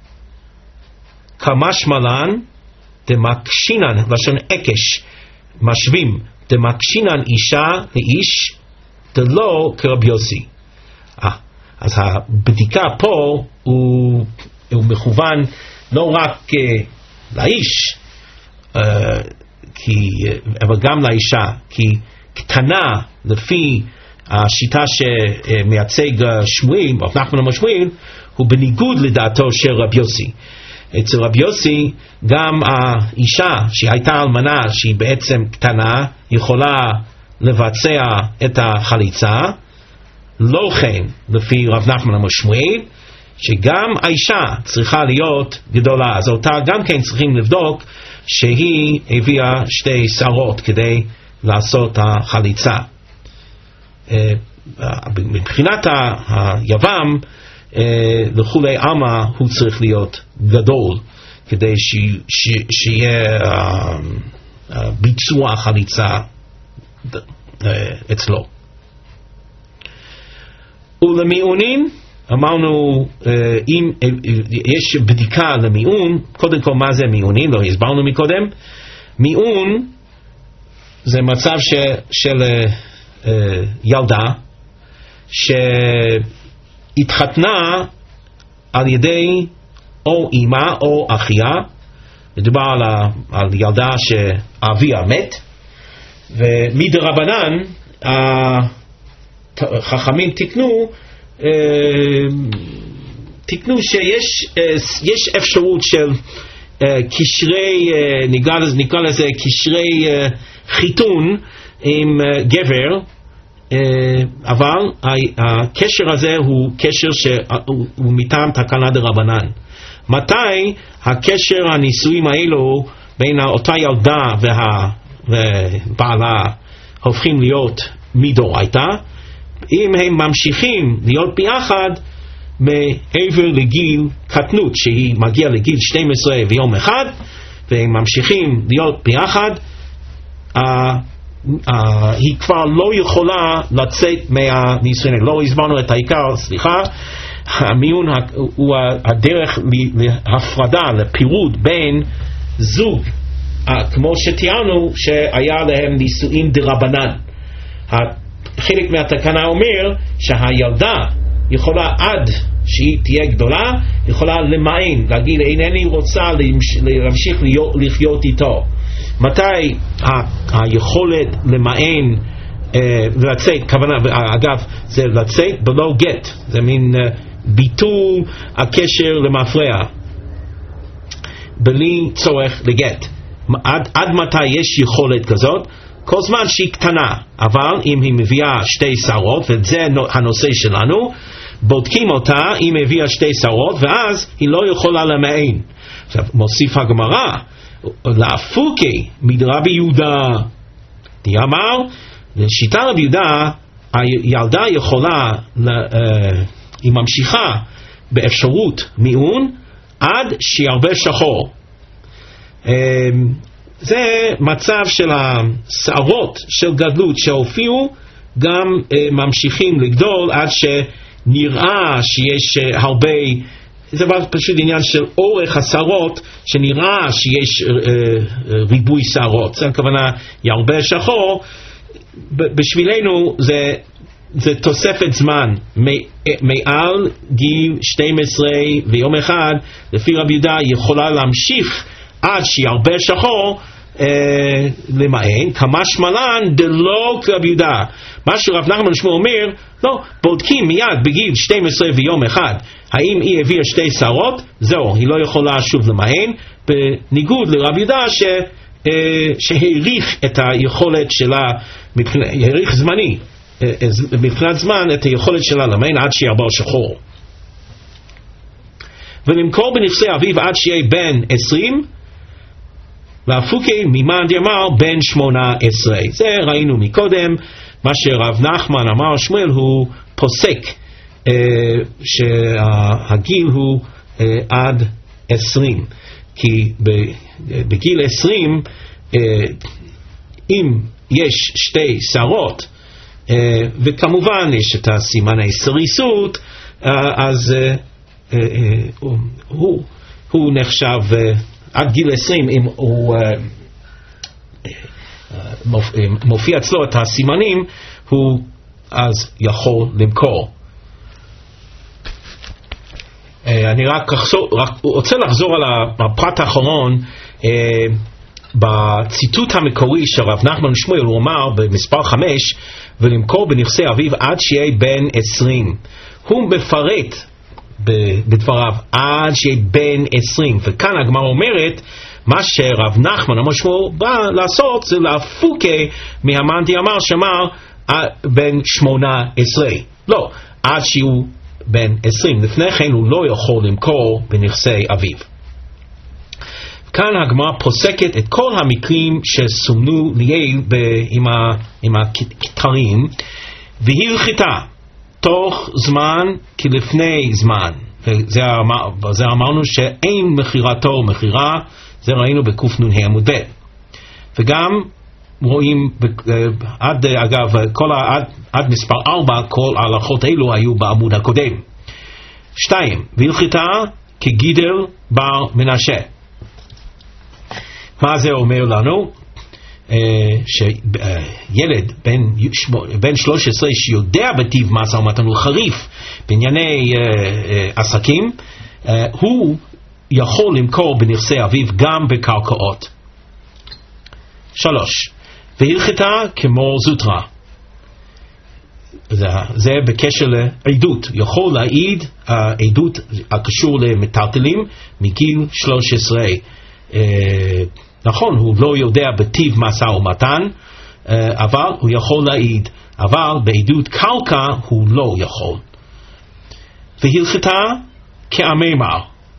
Speaker 1: כמשמלן דמקשינן, לשון אקש, משווים, דמקשינן אישה לאיש דלא כרב יוסי. אה אז הבדיקה פה הוא, הוא מכוון לא רק uh, לאיש, uh, כי, אבל גם לאישה, כי קטנה לפי השיטה שמייצג שמואל, רב נחמן אמר שמואל, הוא בניגוד לדעתו של רב יוסי. אצל רב יוסי גם האישה שהייתה אלמנה שהיא בעצם קטנה יכולה לבצע את החליצה, לא כן לפי רב נחמן אמר שמואל, שגם האישה צריכה להיות גדולה, אז אותה גם כן צריכים לבדוק שהיא הביאה שתי שערות כדי לעשות החליצה. מבחינת היבם לכולי עלמא הוא צריך להיות גדול כדי שיהיה ביצוע החליצה אצלו. ולמיעונים אמרנו, אם יש בדיקה למיעון, קודם כל מה זה מיעונים? לא הסברנו מקודם. מיעון זה מצב ש, של uh, ילדה שהתחתנה על ידי או אמא או אחיה. מדובר על, ה, על ילדה שאביה מת, ומדרבנן החכמים תקנו Uh, תקנו שיש uh, יש אפשרות של uh, קשרי, uh, נקרא, נקרא לזה קשרי uh, חיתון עם uh, גבר, uh, אבל הקשר הזה הוא קשר שהוא מטעם תקנה דרבנן. מתי הקשר הנישואים האלו בין אותה ילדה וה, ובעלה הופכים להיות מדאורייתא? אם הם ממשיכים להיות ביחד מעבר לגיל קטנות, שהיא מגיעה לגיל שתים עשרה ויום אחד, והם ממשיכים להיות ביחד, uh, uh, היא כבר לא יכולה לצאת מהנישואים. לא הסברנו את העיקר, סליחה. המיון הוא הדרך להפרדה, לפירוד בין זוג, uh, כמו שתיארנו שהיה להם נישואים דרבנן. חלק מהתקנה אומר שהילדה יכולה עד שהיא תהיה גדולה, יכולה למען, להגיד אינני רוצה להמשיך לחיות איתו. מתי היכולת למען לצאת, כוונה, אגב זה לצאת בלא גט, זה מין ביטול הקשר למפרע בלי צורך לגט. עד, עד מתי יש יכולת כזאת? כל זמן שהיא קטנה, אבל אם היא מביאה שתי שערות, וזה הנושא שלנו, בודקים אותה אם היא מביאה שתי שערות, ואז היא לא יכולה למען. עכשיו מוסיף הגמרא, להפוקי מדרבי יהודה, אמר, לשיטה רבי יהודה, הילדה יכולה, היא ממשיכה באפשרות מיעון, עד שירבה שחור. זה מצב של השערות של גדלות שהופיעו, גם uh, ממשיכים לגדול עד שנראה שיש uh, הרבה, זה פשוט עניין של אורך השערות, שנראה שיש uh, uh, ריבוי שערות. זה הכוונה ירבה שחור. בשבילנו זה, זה תוספת זמן מעל גיל שתים עשרה ויום אחד, לפי רבי יהודה יכולה להמשיך עד שירבה שחור אה, למען, כמשמע לן דלא כרבי יהודה. מה שרב נחמן שמואל אומר, לא, בודקים מיד בגיל שתים עשרה ויום אחד האם היא הביאה שתי שערות, זהו, היא לא יכולה שוב למען, בניגוד לרבי יהודה ש, אה, שהעריך את היכולת שלה, העריך זמני, אה, מבחינת זמן את היכולת שלה למען עד שירבה שחור. ולמכור בנכסי אביו עד שיהיה בן עשרים, והפוקי ממאן דאמר בן שמונה עשרה. זה ראינו מקודם, מה שרב נחמן אמר שמואל הוא פוסק אה, שהגיל הוא אה, עד עשרים, כי בגיל עשרים אה, אם יש שתי שערות, אה, וכמובן יש את הסימני סריסות, אה, אז אה, אה, אה, הוא, הוא, הוא נחשב אה, עד גיל עשרים, אם הוא uh, uh, מופיע אצלו את הסימנים, הוא אז יכול למכור. אני רק, אחזור, רק רוצה לחזור על הפרט האחרון. בציטוט המקורי של רב נחמן שמואל הוא אמר במספר חמש, ולמכור בנכסי אביו עד שיהיה בן עשרים. הוא מפרט בדבריו עד שיהיה בן עשרים, וכאן הגמרא אומרת מה שרב נחמן שמואל בא לעשות זה להפוקה מהמן דאמר שאמר בן שמונה עשרה. לא, עד שהוא בן עשרים. לפני כן הוא לא יכול למכור בנכסי אביו. כאן הגמרא פוסקת את כל המקרים שסומנו ליל עם הכתרים, והלכתה תוך זמן כלפני זמן. וזה אמר, אמרנו שאין מחירתו מחירה, זה ראינו בקנ"ה עמוד ב'. וגם רואים עד, אגב, כל, עד, עד מספר ארבע, כל ההלכות האלו היו בעמוד הקודם. שתיים, והלכתה כגידל בר מנשה. מה זה אומר לנו? שילד בן, בן שלוש עשרה שיודע בטיב משא ומתן הוא חריף בענייני עסקים, הוא יכול למכור בנכסי אביו גם בקרקעות. שלוש, והלכתה כמו זוטרה. זה, זה בקשר לעדות. יכול להעיד העדות הקשור למטלטלים מגיל שלוש עשרה. נכון, הוא לא יודע בטיב משא ומתן, אבל הוא יכול להעיד. אבל בעדות קרקע הוא לא יכול. והלכתה כעממר.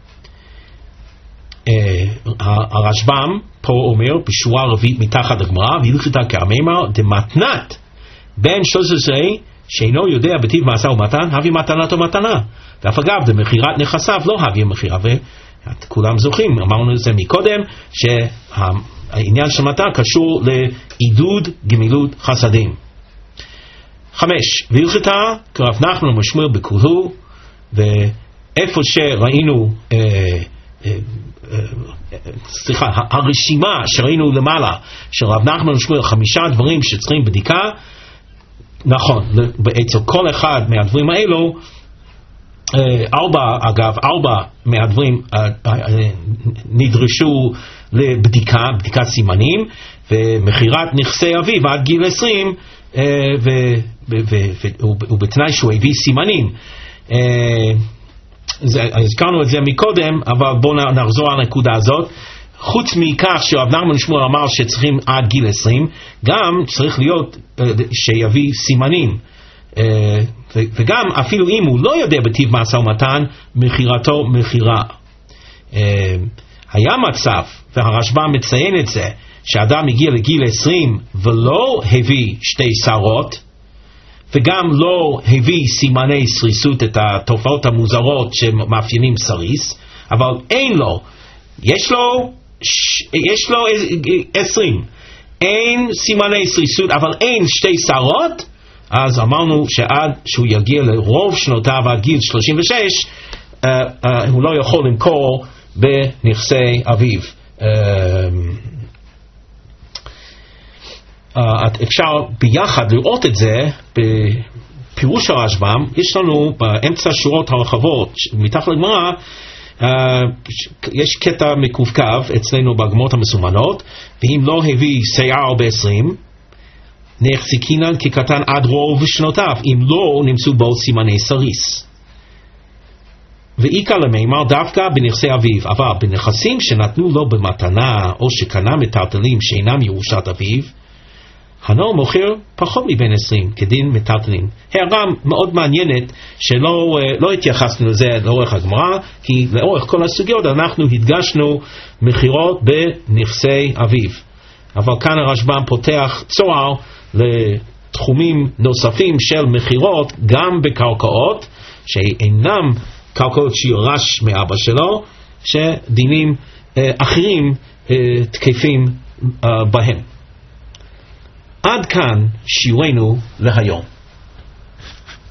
Speaker 1: הרשב"ם פה אומר בשורה רביעית מתחת הגמרא, והלכתה כעממר דמתנת בן שלוש עשרה שאינו יודע בטיב משא ומתן, הביא מתנת או מתנה. ואף אגב, במכירת נכסיו לא הביא מחירה. וכולם זוכרים, אמרנו את זה מקודם, שהעניין של מתנה קשור לעידוד גמילות חסדים. חמש, והלכתה כרב נחמן ושמואל בכולהו, ואיפה שראינו אה, אה, אה, סליחה, הרשימה שראינו למעלה של רב נחמן ושמואל, חמישה דברים שצריכים בדיקה, נכון, אצל כל אחד מהדברים האלו, ארבע, אגב, ארבע מהדברים נדרשו לבדיקה, בדיקת סימנים, ומכירת נכסי אביו עד גיל עשרים, ובתנאי שהוא הביא סימנים. הזכרנו את זה מקודם, אבל בואו נחזור על הנקודה הזאת. חוץ מכך שרב נחמן שמואל אמר שצריכים עד גיל עשרים, גם צריך להיות שיביא סימנים. וגם אפילו אם הוא לא יודע בטיב משא ומתן, מחירתו מחירה. היה מצב, והרשב"ם מציין את זה, שאדם הגיע לגיל עשרים ולא הביא שתי שרות, וגם לא הביא סימני סריסות, את התופעות המוזרות שמאפיינים סריס, אבל אין לו, יש לו, יש לו עשרים, אין סימני סריסות, אבל אין שתי שרות, אז אמרנו שעד שהוא יגיע לרוב שנותיו עד גיל שלושים ושש, uh, uh, הוא לא יכול למכור בנכסי אביו. Uh, uh, אפשר ביחד לראות את זה בפירוש הרשב"ם. יש לנו באמצע שורות הרחבות מתחת לגמרא, uh, יש קטע מקווקו אצלנו בגמרות המסומנות, ואם לא הביא שיער בעשרים, נחזיקינן כקטן עד רוב שנותיו, אם לא נמצאו בו סימני סריס. ואיקה למימר דווקא בנכסי אביו, אבל בנכסים שנתנו לו במתנה או שקנה מטלטלים שאינם ירושת אביו, הנו מוכר פחות מבין עשרים כדין מטלטלים. הערה מאוד מעניינת שלא לא התייחסנו לזה לאורך הגמרא, כי לאורך כל הסוגיות אנחנו הדגשנו מחירות בנכסי אביו. אבל כאן הרשב"ם פותח צוהר לתחומים נוספים של מחירות גם בקרקעות שאינם קרקעות שירש מאבא שלו, שדינים אה, אחרים אה, תקפים אה, בהם. עד כאן שיעורנו להיום.